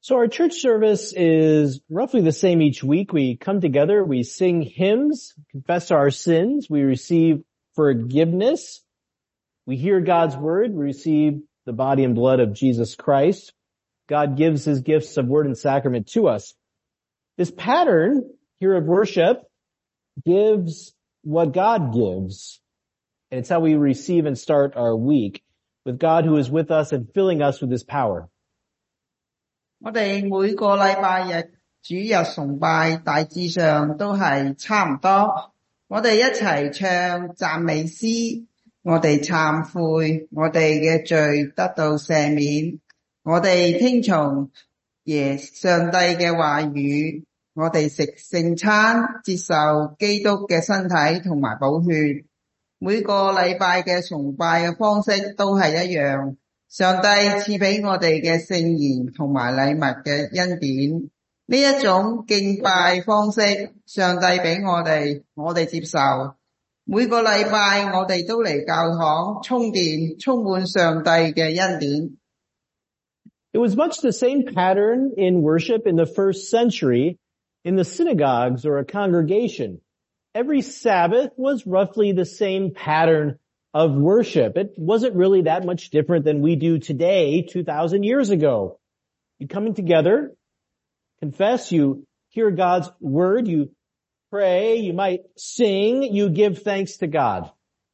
So our church service is roughly the same each week. We come together, we sing hymns, confess our sins, we receive forgiveness, we hear God's word, we receive the body and blood of Jesus Christ. God gives his gifts of word and sacrament to us. This pattern here of worship gives what God gives. And it's how we receive and start our week with God who is with us and filling us with his power. 我哋每個禮拜日主日崇拜大致上都係差唔多，我哋一齊唱讚美詩，我哋懺悔，我哋嘅罪得到赦免，我哋聽從上帝嘅話語，我哋食聖餐，接受基督嘅身體同埋寶血。每個禮拜嘅崇拜嘅方式都係一樣。上帝賜俾我哋嘅聖言同埋禮物嘅恩典，呢一種敬拜方式，上帝俾我哋接受。每個禮拜我哋都嚟教堂充電，充滿上帝嘅恩典。 It was much the same pattern in worship in the first century in the synagogues or a congregation. Every Sabbath was roughly the same pattern of worship. It wasn't really that much different than we do today, 2,000 years ago. You coming together, confess, you hear God's word, you pray, you might sing, you give thanks to God.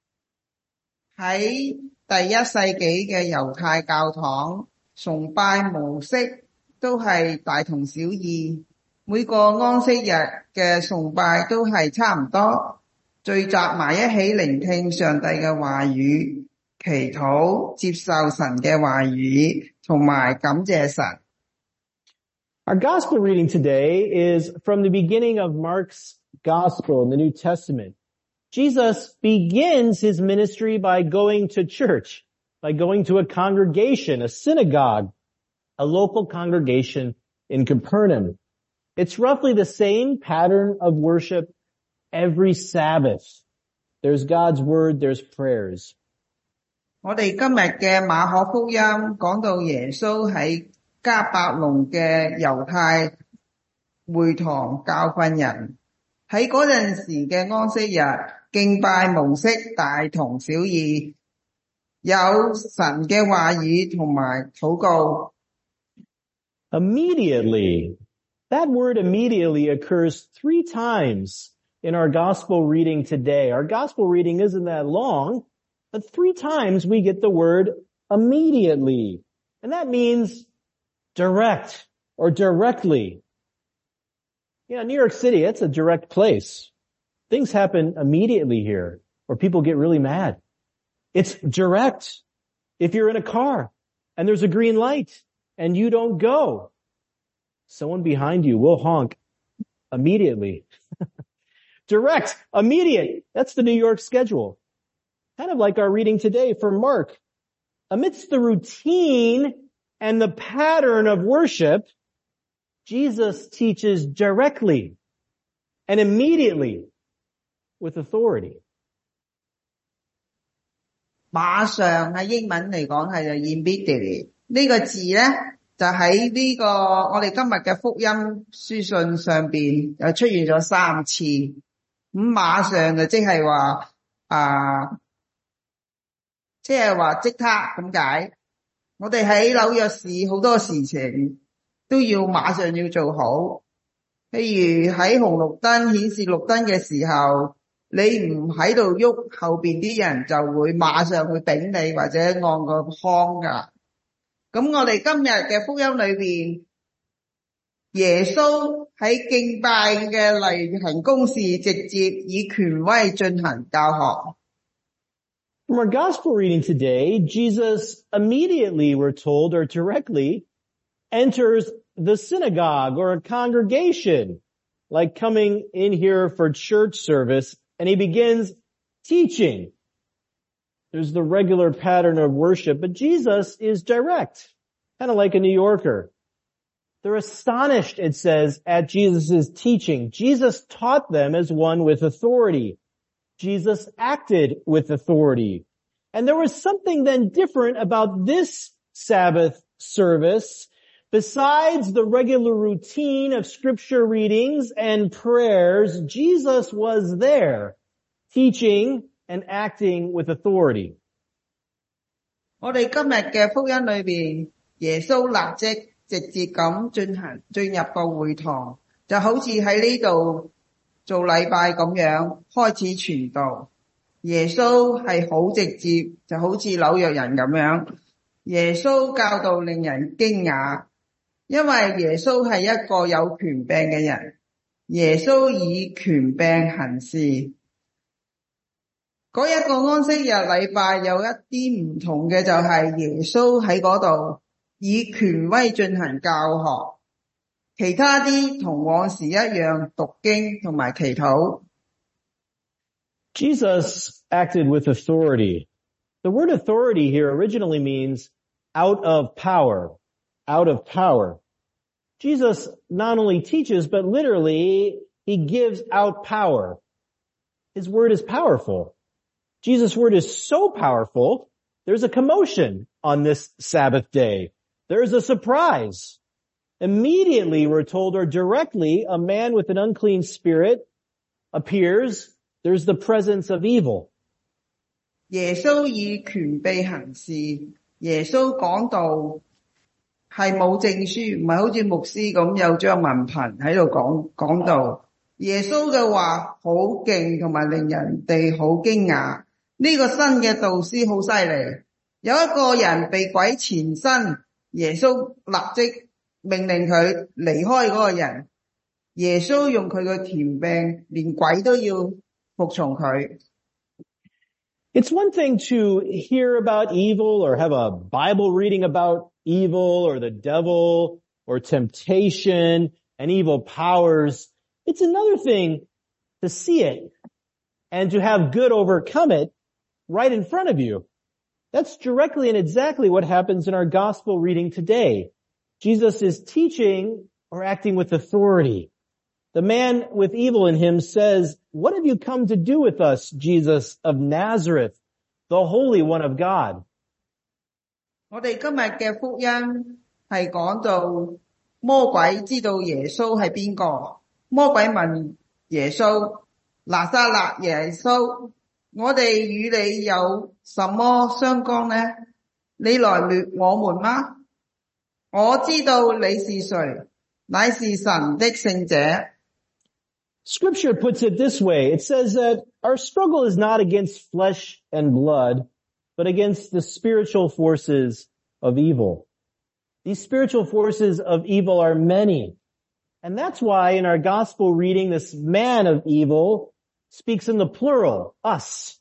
喺第一世紀嘅猶太教堂，崇拜模式都係大同小異，每個安息日嘅崇拜都係差唔多。聚集埋一起聆聽上帝嘅話語，祈禱，接受神嘅話語，同埋感謝神。 Our gospel reading today is from the beginning of Mark's gospel in the New Testament. Jesus begins his ministry by going to church, by going to a congregation, a synagogue, a local congregation in Capernaum. It's roughly the same pattern of worship every Sabbath. There's God's word, there's prayers. 我哋今日嘅馬可福音講到耶穌喺迦百農嘅猶太會堂教訓人，喺嗰陣時嘅安息日，敬拜模式大同小異，有神嘅話語同埋禱告。 Immediately. That word immediately occurs 3 times in our gospel reading today. Our gospel reading isn't that long, but 3 times we get the word immediately. And that means direct or directly. Yeah, New York City, it's a direct place. Things happen immediately here, or people get really mad. It's direct. If you're in a car and there's a green light and you don't go, someone behind you will honk immediately. Direct, immediate. That's the New York schedule. Kind of like our reading today from Mark. Amidst the routine and the pattern of worship, Jesus teaches directly and immediately with authority. 馬上喺英文嚟講係immediately 呢個字咧，就喺呢個我哋今日嘅福音書信上邊又出現咗3次。咁馬上就即係話即刻咁解。我哋喺紐約市好多事情都要馬上要做好。譬如喺紅綠燈顯示綠燈嘅時候，你唔喺度喐，後邊啲人就會馬上去頂你或者按個框㗎。咁我哋今日嘅福音裏邊，耶穌喺敬拜嘅例行公事，直接以權威進行教學。 From our gospel reading today, Jesus immediately, we're told, or directly, enters the synagogue or a congregation, like coming in here for church service, and he begins teaching. There's the regular pattern of worship, but Jesus is direct, kind of like a New Yorker. They're astonished, it says, at Jesus' teaching. Jesus taught them as one with authority. Jesus acted with authority. And there was something then different about this Sabbath service Besides the regular routine of scripture readings and prayers, Jesus was there, teaching and acting with authority. 我哋今日嘅福音裏邊，耶穌立即直接咁進入個會堂，就好似喺呢度做禮拜咁樣開始傳道。耶穌係好直接，就好似紐約人咁樣。耶穌教導令人驚訝，因為耶穌係一個有權柄嘅人。耶穌以權柄行事。嗰一個安息日禮拜有一啲唔同嘅就係耶穌喺嗰度以權威進行教學，其他啲同往時一樣讀經同埋祈禱。 Jesus acted with authority. The word authority here originally means out of power. Out of power. Jesus not only teaches, but literally, he gives out power. His word is powerful. Jesus' word is so powerful, there's a commotion on this Sabbath day. There's a surprise. Immediately, we're told, or directly, a man with an unclean spirit appears. There's the presence of evil. 耶穌以權柄行事，耶穌講道係冇證書，唔係好似牧師咁有張文憑喺度講道。耶穌嘅話好勁同埋令人哋好驚訝。呢個新嘅導師好犀利，有一個人被鬼纏身，耶穌立即命令佢離開嗰個人。耶穌用佢嘅權柄，連鬼都要服從佢。 It's one thing to hear about evil or have a Bible reading about evil or the devil or temptation and evil powers. It's another thing to see it and to have good overcome it right in front of you. That's directly and exactly what happens in our gospel reading today. Jesus is teaching or acting with authority. The man with evil in him says, "What have you come to do with us, Jesus of Nazareth, the Holy One of God?" 我哋今日嘅福音係講到魔鬼知道耶穌係邊個，魔鬼問耶穌，拿撒勒耶穌，我哋與你有什麼相干呢？你來掠我們嗎？我知道你是誰，乃是神的聖者。 Scripture puts it this way. It says that our struggle is not against flesh and blood, but against the spiritual forces of evil. These spiritual forces of evil are many. And that's why in our gospel reading, this man of evil speaks in the plural, us.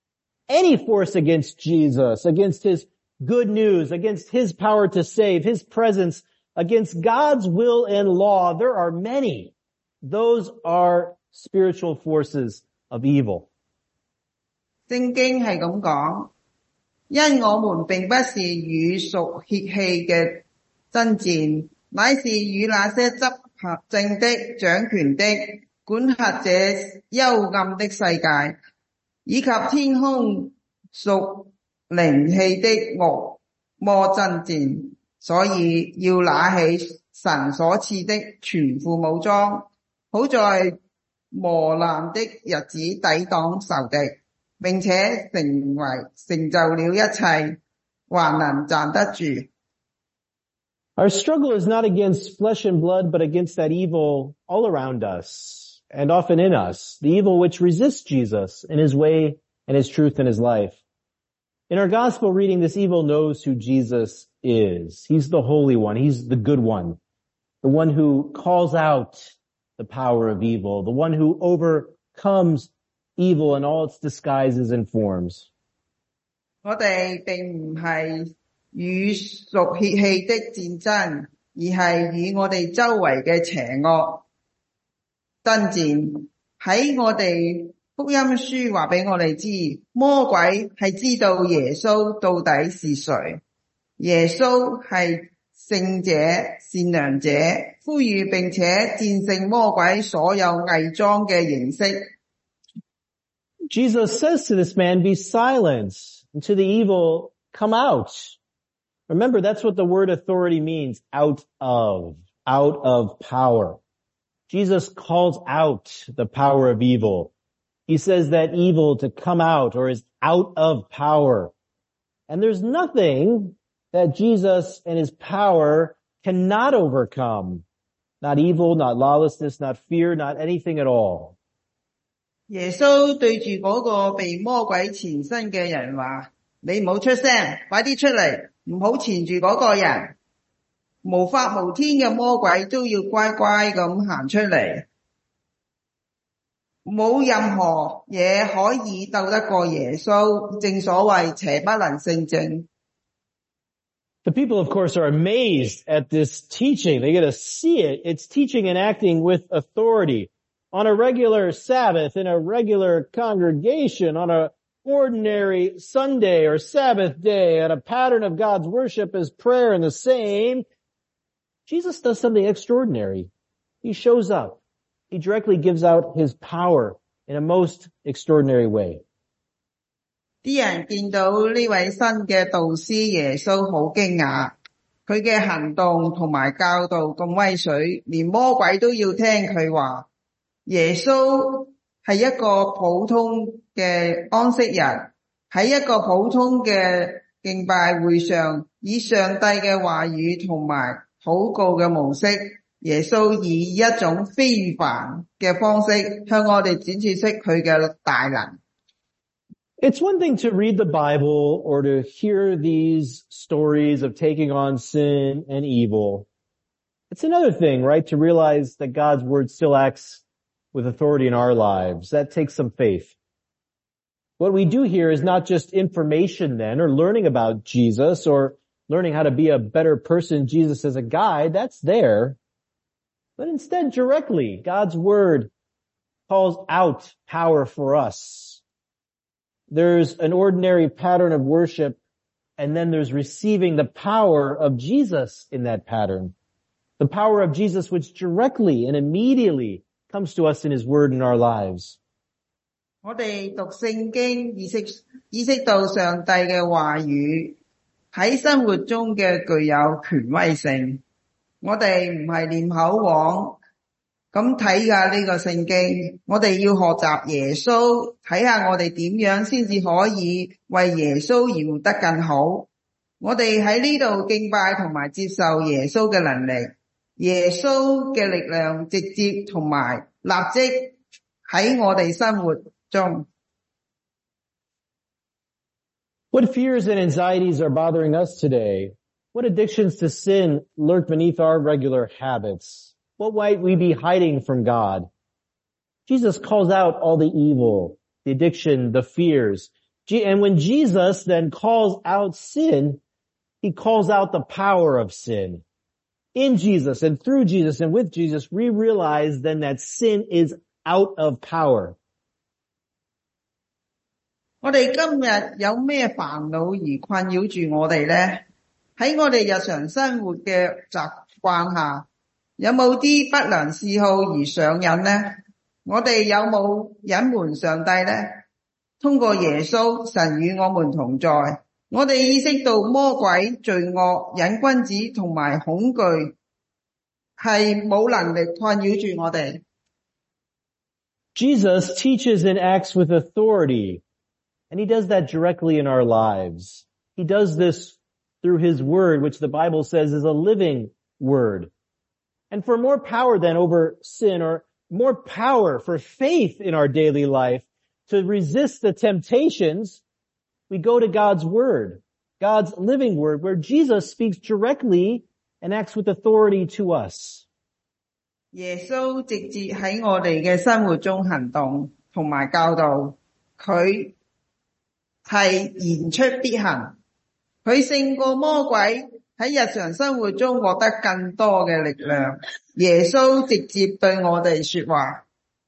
Any force against Jesus, against his good news, against his power to save, his presence, against God's will and law, there are many. Those are spiritual forces of evil. 聖經係咁講，因我們並不是與屬血氣嘅爭戰，乃是與那些執政的、掌權的、管轄這幽暗的世界，以及天空屬靈氣的惡魔爭戰，所以要拿起神所賜的全副武裝，好在磨難的日子抵擋仇敵，並且成就了一切，還能站得住。 Our struggle is not against flesh and blood, but against that evil all around us and often in us, the evil which resists Jesus in his way and his truth and his life. In our gospel reading, this evil knows who Jesus is. He's the Holy One. He's the good one, the one who calls out the power of evil, the one who overcomes evil in all its disguises and forms. 我哋並唔係與屬血氣的戰爭，而係與我哋周圍嘅邪惡爭戰。喺我哋福音書話俾我哋知，魔鬼係知道耶穌到底是誰，耶穌係聖者、善良者，呼籲並且戰勝魔鬼所有偽裝嘅形式。 Jesus says to this man, "Be silent," and to the evil, "Come out." Remember, that's what the word authority means, out of power. Jesus calls out the power of evil. He says that evil to come out or is out of power. And there's nothing that Jesus and his power cannot overcome. Not evil, not lawlessness, not fear, not anything at all. 耶穌對住嗰個被魔鬼纏身嘅人話：你唔好出聲，快啲出嚟，唔好纏住嗰個人。無法無天嘅魔鬼都要乖乖咁行出嚟。冇任何嘢可以鬥得過耶穌，正所謂邪不能勝正。 The people, of course, are amazed at this teaching. They get to see it. It's teaching and acting with authority. On a regular Sabbath, in a regular congregation, on a ordinary Sunday or Sabbath day, and a pattern of God's worship is prayer and the same, Jesus does something extraordinary. He shows up. He directly gives out his power in a most extraordinary way. 啲人見到呢位新嘅導師耶穌好驚訝，佢嘅行動同埋教導咁威水，連魔鬼都要聽佢話。耶穌係一個普通嘅安息日，喺一個普通嘅敬拜會上，以上帝嘅話語同埋禱告嘅模式，耶穌以一種非凡嘅方式向我哋展示出佢嘅大能。 It's one thing to read the Bible or to hear these stories of taking on sin and evil. It's another thing, right, to realize that God's word still acts with authority in our lives. That takes some faith. What we do here is not just information then, or learning about Jesus, or learning how to be a better person, Jesus as a guide. That's there. But instead, directly, God's word calls out power for us. There's an ordinary pattern of worship, and then there's receiving the power of Jesus in that pattern. The power of Jesus which directly and immediately comes to us in his word in our lives. 我哋讀聖經，意識到上帝嘅話語喺生活中嘅具有權威性。我哋唔係念口簧咁睇下呢個聖經，我哋要學習耶穌，睇下我哋點樣先至可以為耶穌而活得更好。我哋喺呢度敬拜同埋接受耶穌嘅能力，耶穌嘅力量直接同埋立即喺我哋生活中。 What fears and anxieties are bothering us today? What addictions to sin lurk beneath our regular habits? What might we be hiding from God? Jesus calls out all the evil, the addiction, the fears. And when Jesus then calls out sin, he calls out the power of sin. In Jesus and through Jesus and with Jesus, we realize then that sin is out of power. 我哋今日有咩煩惱而困擾住我哋呢？喺我哋日常生活嘅習慣下，有冇啲不良嗜好而上癮呢？我哋有冇隱瞞上帝呢？通過耶穌，神與我們同在，我哋意識到魔鬼、罪惡、癮君子同埋恐懼係冇能力困擾住我哋。 Jesus teaches and acts with authority, and he does that directly in our lives. He does this through his word, which the Bible says is a living word. And for more power than over sin, or more power for faith in our daily life to resist the temptations, we go to God's word, God's living word, where Jesus speaks directly and acts with authority to us. 耶穌直接喺我哋嘅生活中行動同埋教導，佢係言出必行，佢勝過魔鬼。喺日常生活中獲得更多嘅力量，耶穌直接對我哋說話。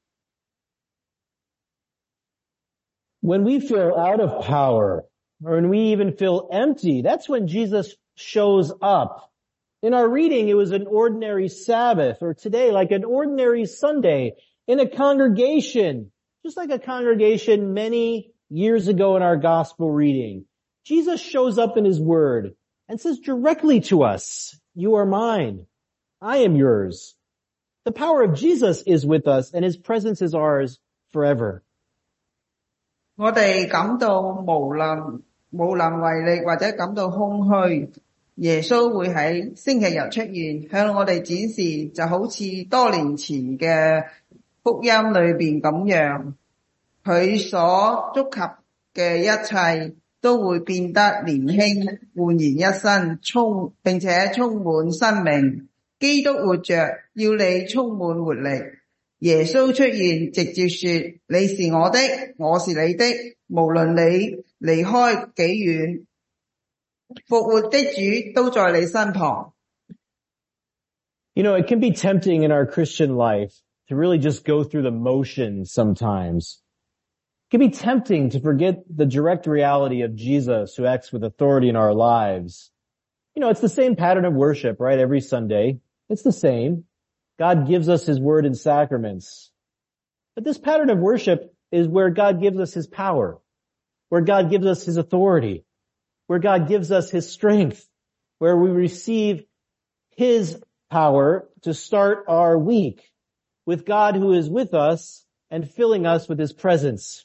When we feel out of power, or when we even feel empty, that's when Jesus shows up. In our reading, it was an ordinary Sabbath, or today, like an ordinary Sunday, in a congregation, just like a congregation many years ago in our gospel reading. Jesus shows up in his word. and says directly to us, you are mine, I am yours. The power of Jesus is with us, and his presence is ours forever. 我哋感到無能為力或者感到空虛，耶穌會喺星期日出現，向我哋展示就好似多年前嘅福音裏邊咁樣，佢所觸及嘅一切都會變得年輕，煥然一新，並且充滿生命。基督活着，要你充滿活力。耶穌出現，直接說：你是我的，我是你的，無論你離開幾遠，復活的主都在你身旁。 You know, it can be tempting in our Christian life to really just go through the motions sometimes. It can be tempting to forget the direct reality of Jesus who acts with authority in our lives. You know, it's the same pattern of worship, right? Every Sunday. It's the same. God gives us his word in sacraments. But this pattern of worship is where God gives us his power, where God gives us his authority, where God gives us his strength, where we receive his power to start our week with God who is with us and filling us with his presence.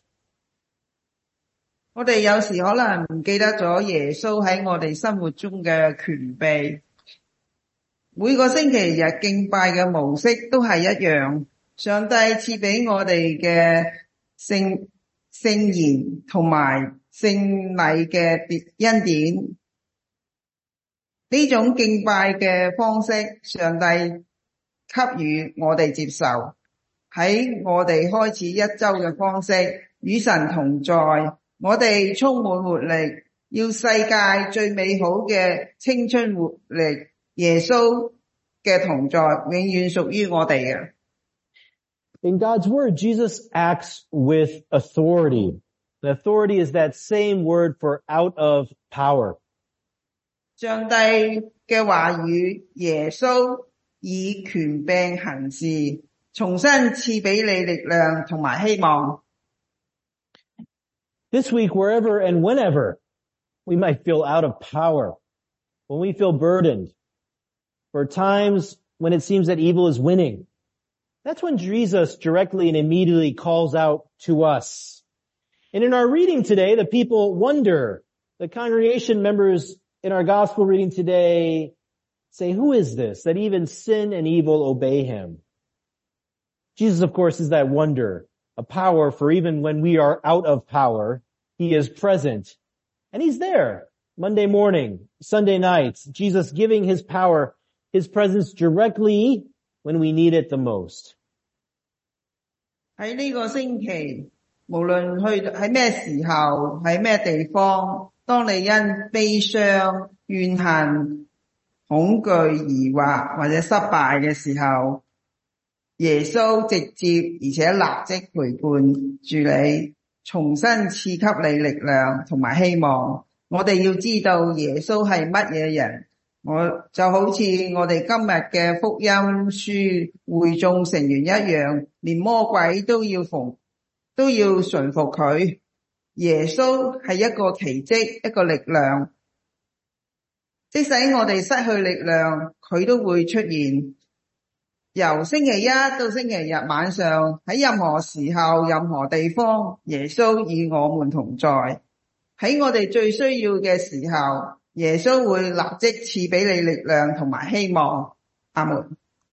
我哋有時可能唔記得咗耶穌喺我哋生活中嘅權柄。每個星期日敬拜嘅模式都係一樣，上帝賜俾我哋嘅聖言同埋聖禮嘅恩典。呢種敬拜嘅方式，上帝給予我哋接受。喺我哋開始一周嘅方式，與神同在，我哋充滿活力，要世界最美好嘅青春活力。耶穌嘅同在永遠屬於我哋嘅。 In God's word, Jesus acts with authority. The authority is that same word for out of power. 上帝嘅話語，耶穌以權柄行事，重新賜俾你力量同埋希望。 This week, wherever and whenever we might feel out of power, when we feel burdened, for times when it seems that evil is winning, that's when Jesus directly and immediately calls out to us. And in our reading today, the people wonder. The congregation members in our gospel reading today say, who is this that even sin and evil obey him? Jesus, of course, is that wonder, a power for even when we are out of power, he is present. And he's there Monday morning, Sunday nights, Jesus giving his power, his presence directly when we need it the most. 喺呢個星期，無論去喺咩時候，喺咩地方，當你因悲傷、怨恨、恐懼、疑惑或者失敗嘅時候，耶穌直接而且立即陪伴住你，重新賜給你力量同埋希望。我哋要知道耶穌係乜嘢人，我就好似我哋今日嘅福音書會眾成員一樣，連魔鬼都要順服佢。耶穌係一個奇蹟，一個力量。即使我哋失去力量，佢都會出現。由星期一到星期日晚上，喺任何時候、任何地方，耶穌與我們同在。喺我哋最需要嘅時候，耶穌會立即賜俾你力量同埋希望。阿門。